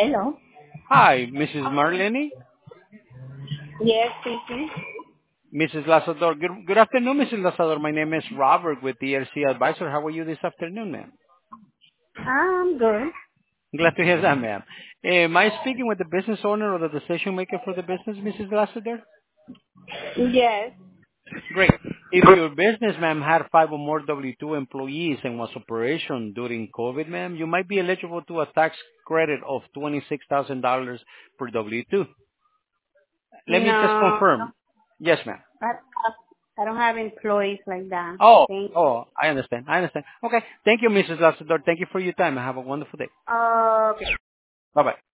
Hello. Hi, Mrs. Marlene? Yes, speaking. Mrs. Lazador. Good afternoon, Mrs. Lazador. My name is Robert with DRC Advisor. How are you this afternoon, ma'am? I'm good. Glad to hear that, ma'am. Am I speaking with the business owner or the decision maker for the business, Mrs. Lazador? Yes. Great. If your business, ma'am, had 5 or more W-2 employees and was operation during COVID, ma'am, you might be eligible to a tax credit of $26,000 per W-2. Let me just No, confirm. Yes, ma'am. I don't have employees like that. Oh, Thank. I understand. I understand. Okay. Thank you, Mrs. Lasador. Thank you for your time. Have a wonderful day. Okay. Bye-bye.